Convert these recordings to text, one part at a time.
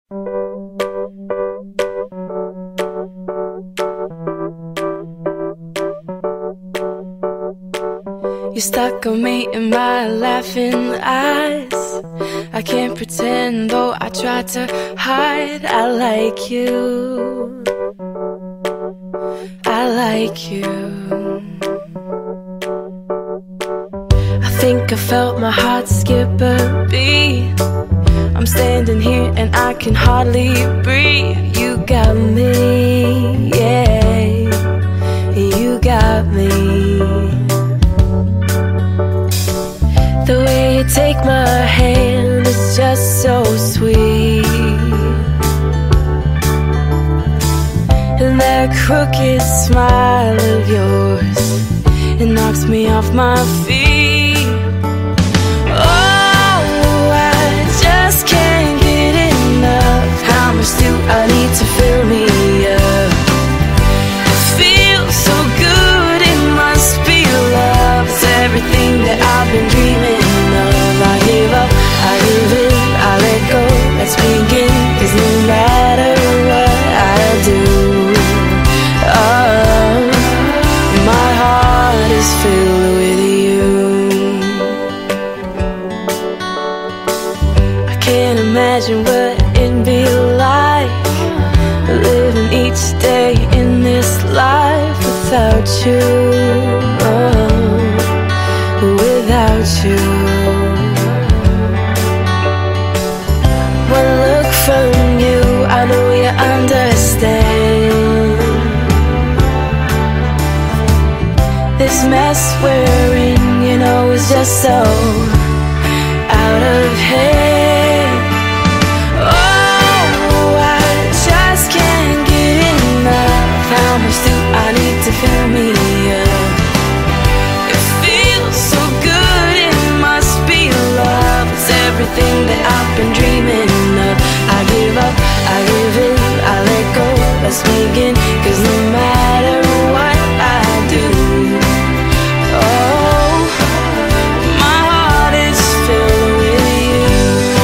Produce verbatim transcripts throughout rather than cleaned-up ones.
You stuck on me in my laughing eyes. I can't pretend, though I try to hide. I like you, I like you. I think I felt my heart skip a beat. I'm standing here and I can hardly breathe. You got me, yeah, you got me. The way you take my hand is just so sweet, and that crooked smile of yours, it knocks me off my feet. Oh, I just can't get enough. How much do I need to fill me up? It feels so good, it must be love. It's everything that I've been dreaming of. I give up, I give in, I let go. Let's begin, 'cause no matter what I do, oh, my heart is filled with you. I can't imagine what it'd be like living each day in this life without you, oh, without you. One look from you, I know you understand. This mess we're in, you know, is just so out of hand. Oh, I just can't get enough. How much do I need to fill me up? It feels so good, it must be love. It's everything that I've been dreaming of. I give up, I give in, I let go. Let's begin, 'cause no matter what I do, oh, my heart is filled with you.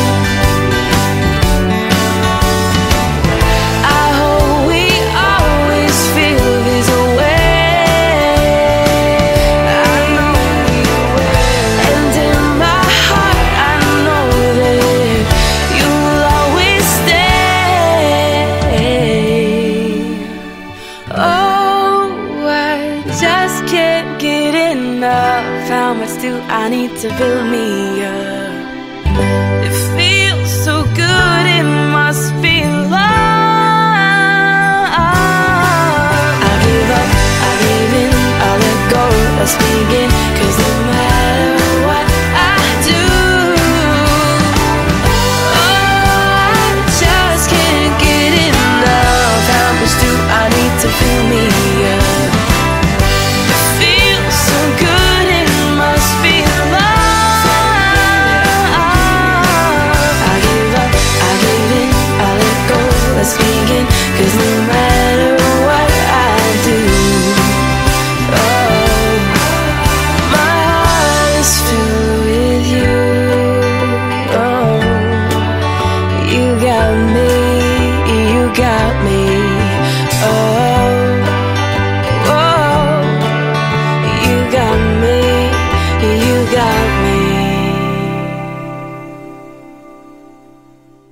I hope we always feel this way. I know we will. And in my heart I know that you will always stay. Oh, I just can't get enough. How much do I need to fill me up? It feels so good, it must be love. I give up, I give in, I let go. Let's begin, 'cause no matter what I do, oh, I just can't get enough. How much do I need to fill me up? It feels so good, it must be love. I give up, I give in, I let go. Let's begin, 'cause no matter what I do, oh, my heart is filled with you. Oh, you got me.